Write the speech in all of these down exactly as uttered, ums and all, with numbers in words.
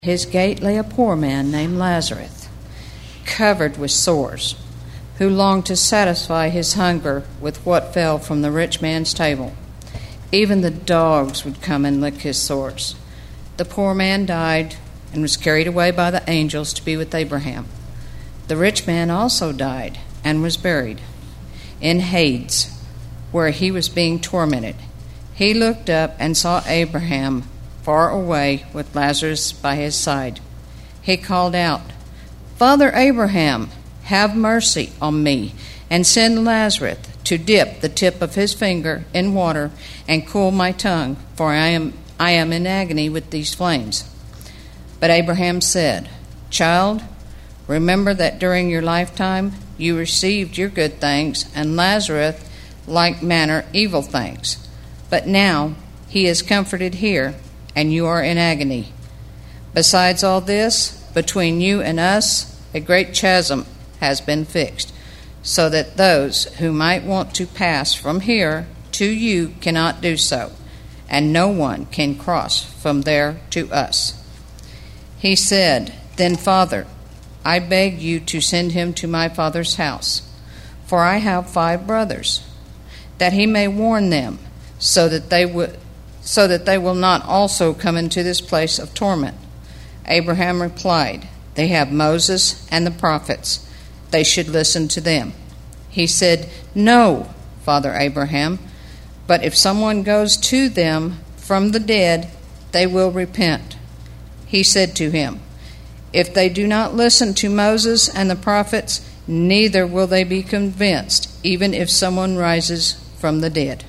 His gate lay a poor man named Lazarus, covered with sores, who longed to satisfy his hunger with what fell from the rich man's table. Even the dogs would come and lick his sores. The poor man died and was carried away by the angels to be with Abraham. The rich man also died and was buried in Hades, where he was being tormented. He looked up and saw Abraham far away with Lazarus by his side. He called out, "Father Abraham, have mercy on me, and send Lazarus to dip the tip of his finger in water and cool my tongue, for I am I am in agony with these flames." But Abraham said, "Child, remember that during your lifetime you received your good things, and Lazarus like manner evil things. But now he is comforted here, and you are in agony. Besides all this, between you and us a great chasm has been fixed, so that those who might want to pass from here to you cannot do so, and no one can cross from there to us." He said, "Then, Father, I beg you to send him to my father's house, for I have five brothers, that he may warn them, so that they would so that they will not also come into this place of torment." Abraham replied, "They have Moses and the prophets. They should listen to them." He said, "No, Father Abraham, but if someone goes to them from the dead, they will repent." He said to him, "If they do not listen to Moses and the prophets, neither will they be convinced, even if someone rises from the dead."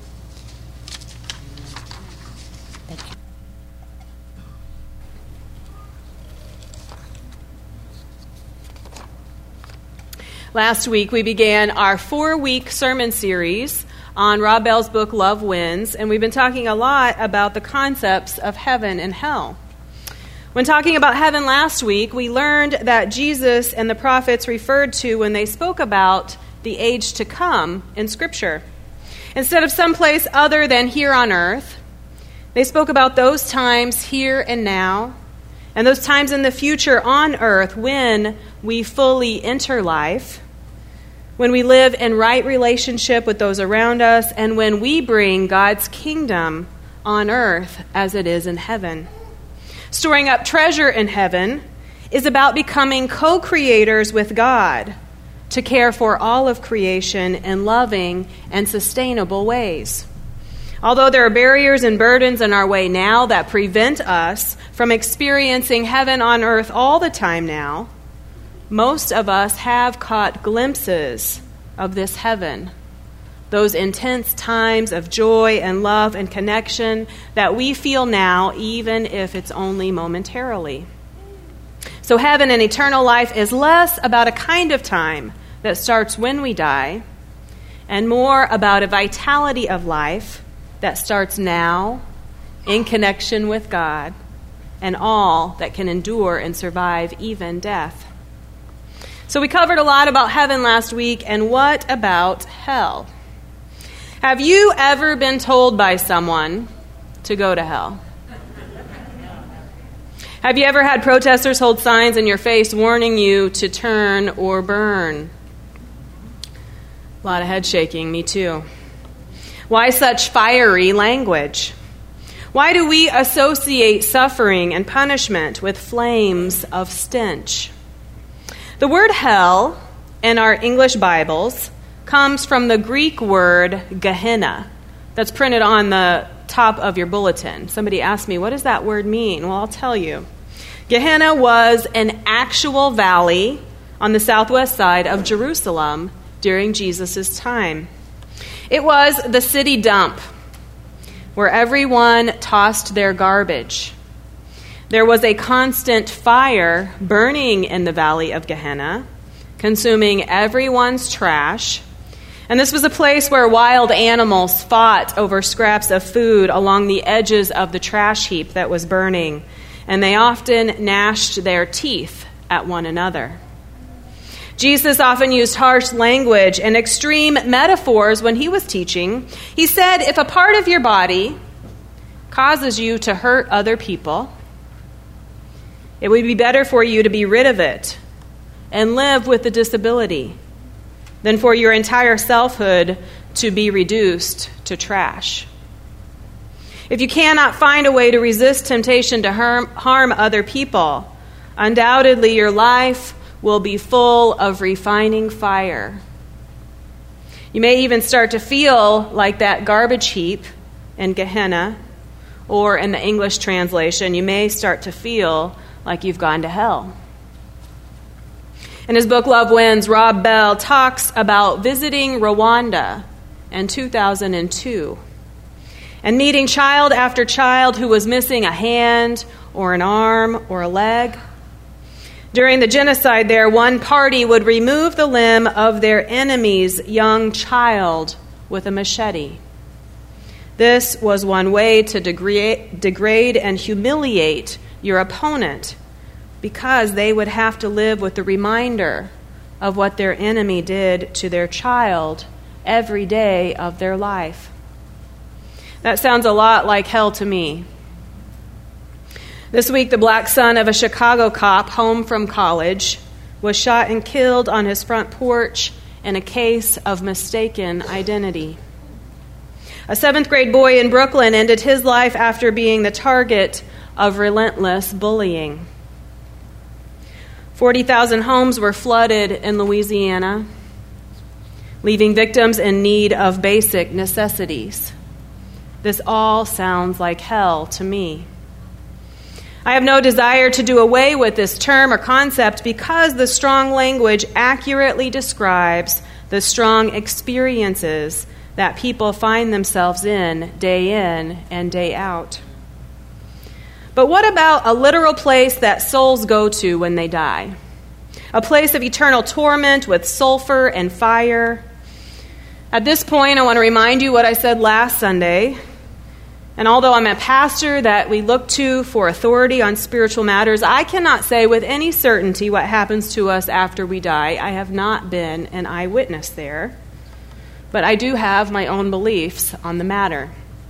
Last week, we began our four-week sermon series on Rob Bell's book, Love Wins, and we've been talking a lot about the concepts of heaven and hell. When talking about heaven last week, we learned that Jesus and the prophets referred to when they spoke about the age to come in Scripture. Instead of someplace other than here on earth, they spoke about those times here and now, and those times in the future on earth when we fully enter life, when we live in right relationship with those around us, and when we bring God's kingdom on earth as it is in heaven. Storing up treasure in heaven is about becoming co-creators with God to care for all of creation in loving and sustainable ways. Although there are barriers and burdens in our way now that prevent us from experiencing heaven on earth all the time now, most of us have caught glimpses of this heaven, those intense times of joy and love and connection that we feel now, even if it's only momentarily. So heaven and eternal life is less about a kind of time that starts when we die, and more about a vitality of life that starts now in connection with God and all that can endure and survive even death. So we covered a lot about heaven last week, and what about hell? Have you ever been told by someone to go to hell? Have you ever had protesters hold signs in your face warning you to turn or burn? A lot of head shaking, me too. Why such fiery language? Why do we associate suffering and punishment with flames of stench? The word hell in our English Bibles comes from the Greek word Gehenna that's printed on the top of your bulletin. Somebody asked me, what does that word mean? Well, I'll tell you. Gehenna was an actual valley on the southwest side of Jerusalem during Jesus' time. It was the city dump where everyone tossed their garbage. There was a constant fire burning in the valley of Gehenna, consuming everyone's trash. And this was a place where wild animals fought over scraps of food along the edges of the trash heap that was burning, and they often gnashed their teeth at one another. Jesus often used harsh language and extreme metaphors when he was teaching. He said, if a part of your body causes you to hurt other people, It would be better for you to be rid of it and live with the disability than for your entire selfhood to be reduced to trash. If you cannot find a way to resist temptation to harm, harm other people, undoubtedly your life will be full of refining fire. You may even start to feel like that garbage heap in Gehenna, or in the English translation, you may start to feel like you've gone to hell. In his book, Love Wins, Rob Bell talks about visiting Rwanda in two thousand two and meeting child after child who was missing a hand or an arm or a leg. During the genocide there, one party would remove the limb of their enemy's young child with a machete. This was one way to degrade, degrade and humiliate your opponent, because they would have to live with the reminder of what their enemy did to their child every day of their life. That sounds a lot like hell to me. This week, the black son of a Chicago cop home from college was shot and killed on his front porch in a case of mistaken identity. A seventh grade boy in Brooklyn ended his life after being the target of relentless bullying. forty thousand homes were flooded in Louisiana, leaving victims in need of basic necessities. This all sounds like hell to me. I have no desire to do away with this term or concept because the strong language accurately describes the strong experiences that people find themselves in day in and day out. But what about a literal place that souls go to when they die? A place of eternal torment with sulfur and fire. At this point, I want to remind you what I said last Sunday. And although I'm a pastor that we look to for authority on spiritual matters, I cannot say with any certainty what happens to us after we die. I have not been an eyewitness there. But I do have my own beliefs on the matter.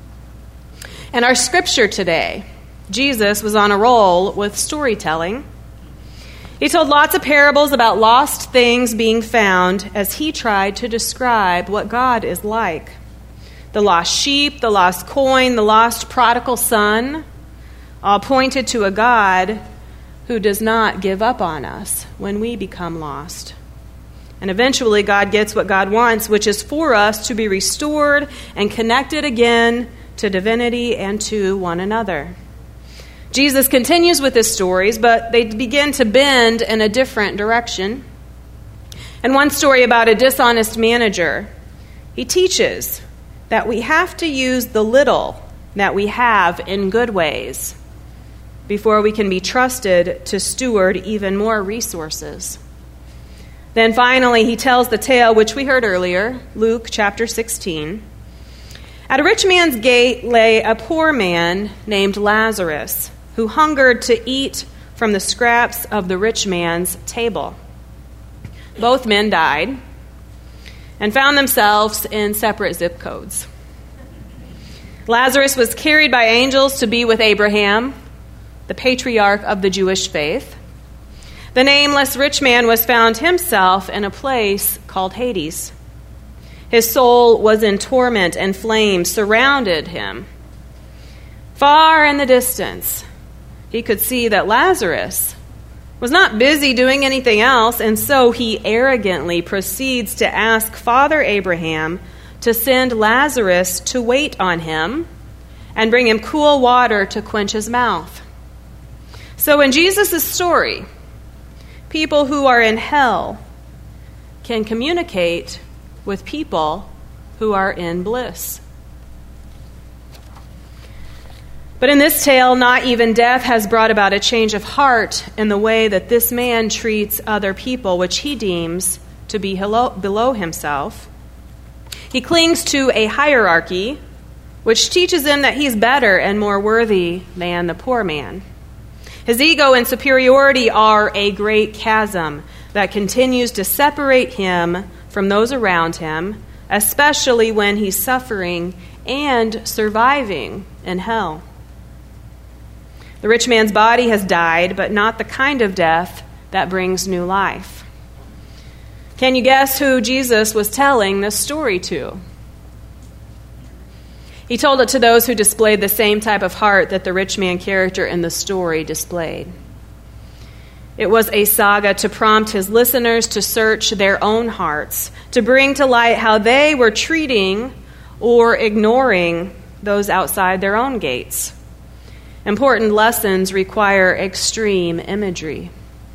In our scripture today, Jesus was on a roll with storytelling. He told lots of parables about lost things being found as he tried to describe what God is like. The lost sheep, the lost coin, the lost prodigal son, all pointed to a God who does not give up on us when we become lost. And eventually God gets what God wants, which is for us to be restored and connected again to divinity and to one another. Jesus continues with his stories, but they begin to bend in a different direction. And one story about a dishonest manager, he teaches that we have to use the little that we have in good ways before we can be trusted to steward even more resources. Then finally, he tells the tale which we heard earlier, Luke chapter sixteen. At a rich man's gate lay a poor man named Lazarus, who hungered to eat from the scraps of the rich man's table. Both men died and found themselves in separate zip codes. Lazarus was carried by angels to be with Abraham, the patriarch of the Jewish faith. The nameless rich man was found himself in a place called Hades. His soul was in torment, and flames surrounded him. Far in the distance, he could see that Lazarus was not busy doing anything else, and so he arrogantly proceeds to ask Father Abraham to send Lazarus to wait on him and bring him cool water to quench his mouth. So in Jesus' story, people who are in hell can communicate with people who are in bliss. But in this tale, not even death has brought about a change of heart in the way that this man treats other people, which he deems to be below himself. He clings to a hierarchy which teaches him that he's better and more worthy than the poor man. His ego and superiority are a great chasm that continues to separate him from those around him, especially when he's suffering and surviving in hell. The rich man's body has died, but not the kind of death that brings new life. Can you guess who Jesus was telling this story to? He told it to those who displayed the same type of heart that the rich man character in the story displayed. It was a saga to prompt his listeners to search their own hearts, to bring to light how they were treating or ignoring those outside their own gates. Important lessons require extreme imagery.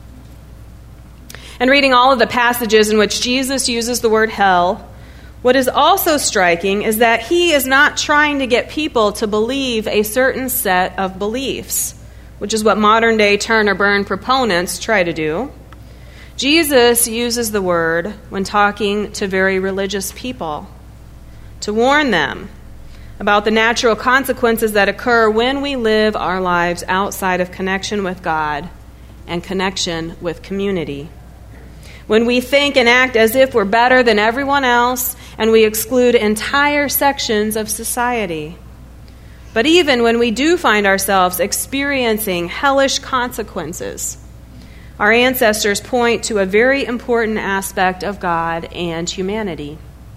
And reading all of the passages in which Jesus uses the word hell, what is also striking is that he is not trying to get people to believe a certain set of beliefs, which is what modern-day turn or burn proponents try to do. Jesus uses the word when talking to very religious people to warn them about the natural consequences that occur when we live our lives outside of connection with God and connection with community. When we think and act as if we're better than everyone else, and we exclude entire sections of society. But even when we do find ourselves experiencing hellish consequences, our ancestors point to a very important aspect of God and humanity.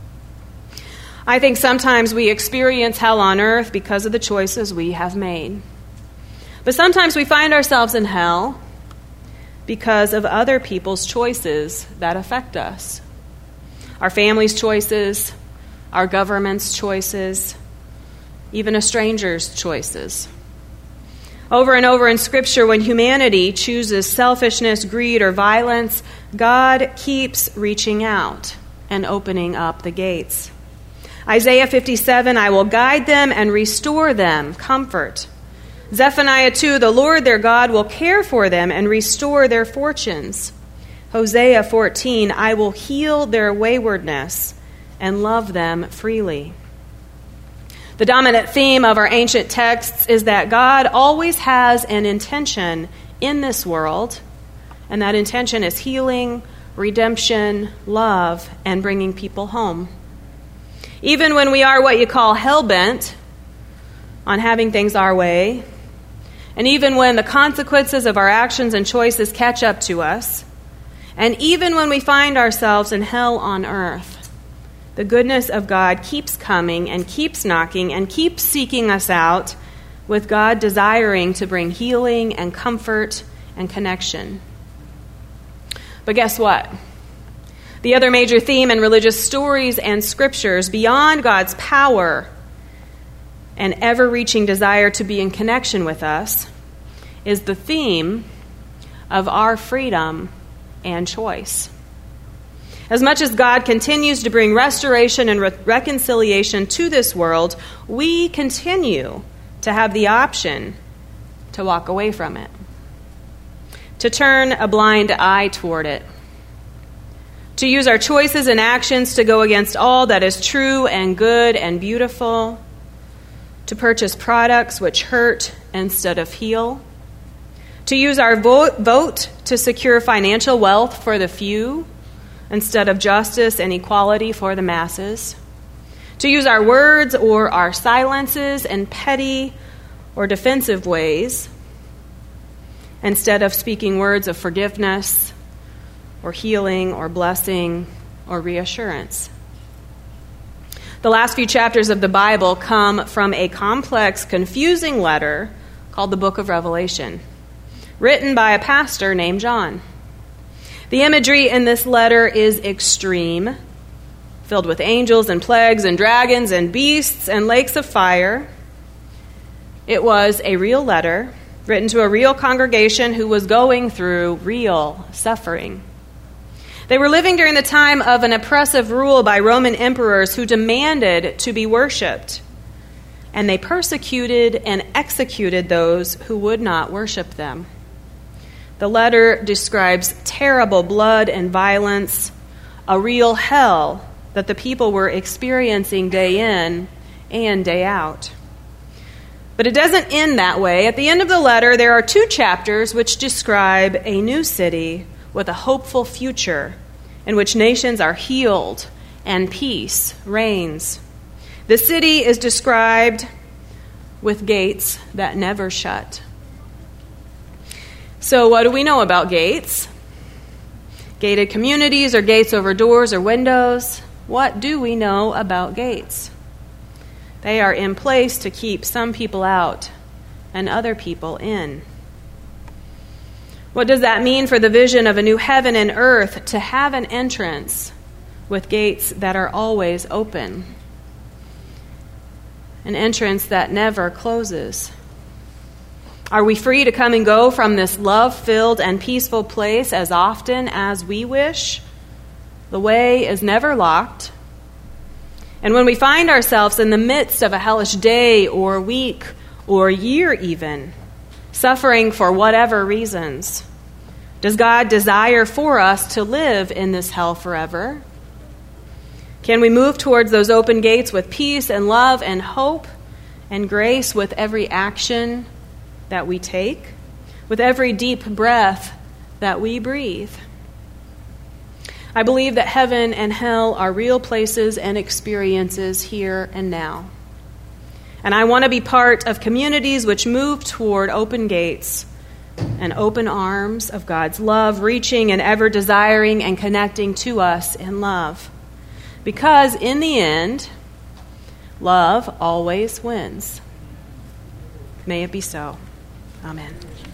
I think sometimes we experience hell on earth because of the choices we have made. But sometimes we find ourselves in hell because of other people's choices that affect us. Our family's choices, our government's choices, even a stranger's choices. Over and over in Scripture, when humanity chooses selfishness, greed, or violence, God keeps reaching out and opening up the gates. Isaiah fifty-seven, I will guide them and restore them, comfort. Zephaniah two, the Lord their God will care for them and restore their fortunes. Hosea fourteen, I will heal their waywardness and love them freely. The dominant theme of our ancient texts is that God always has an intention in this world, and that intention is healing, redemption, love, and bringing people home. Even when we are what you call hell-bent on having things our way, and even when the consequences of our actions and choices catch up to us, and even when we find ourselves in hell on earth, the goodness of God keeps coming and keeps knocking and keeps seeking us out, with God desiring to bring healing and comfort and connection. But guess what? The other major theme in religious stories and scriptures, beyond God's power and ever-reaching desire to be in connection with us, is the theme of our freedom and choice. As much as God continues to bring restoration and re- reconciliation to this world, we continue to have the option to walk away from it, to turn a blind eye toward it, to use our choices and actions to go against all that is true and good and beautiful, to purchase products which hurt instead of heal, to use our vote, vote to secure financial wealth for the few instead of justice and equality for the masses, to use our words or our silences in petty or defensive ways instead of speaking words of forgiveness or healing or blessing or reassurance. The last few chapters of the Bible come from a complex, confusing letter called the Book of Revelation, written by a pastor named John. The imagery in this letter is extreme, filled with angels and plagues and dragons and beasts and lakes of fire. It was a real letter written to a real congregation who was going through real suffering. They were living during the time of an oppressive rule by Roman emperors who demanded to be worshipped, and they persecuted and executed those who would not worship them. The letter describes terrible blood and violence, a real hell that the people were experiencing day in and day out. But it doesn't end that way. At the end of the letter, there are two chapters which describe a new city with a hopeful future in which nations are healed and peace reigns. The city is described with gates that never shut. So what do we know about gates? Gated communities or gates over doors or windows? What do we know about gates? They are in place to keep some people out and other people in. What does that mean for the vision of a new heaven and earth to have an entrance with gates that are always open? An entrance that never closes. Are we free to come and go from this love-filled and peaceful place as often as we wish? The way is never locked. And when we find ourselves in the midst of a hellish day or week or year even, suffering for whatever reasons, does God desire for us to live in this hell forever? Can we move towards those open gates with peace and love and hope and grace with every action that we take, with every deep breath that we breathe? I believe that heaven and hell are real places and experiences here and now. And I want to be part of communities which move toward open gates and open arms of God's love, reaching and ever desiring and connecting to us in love. Because in the end, love always wins. May it be so. Amen.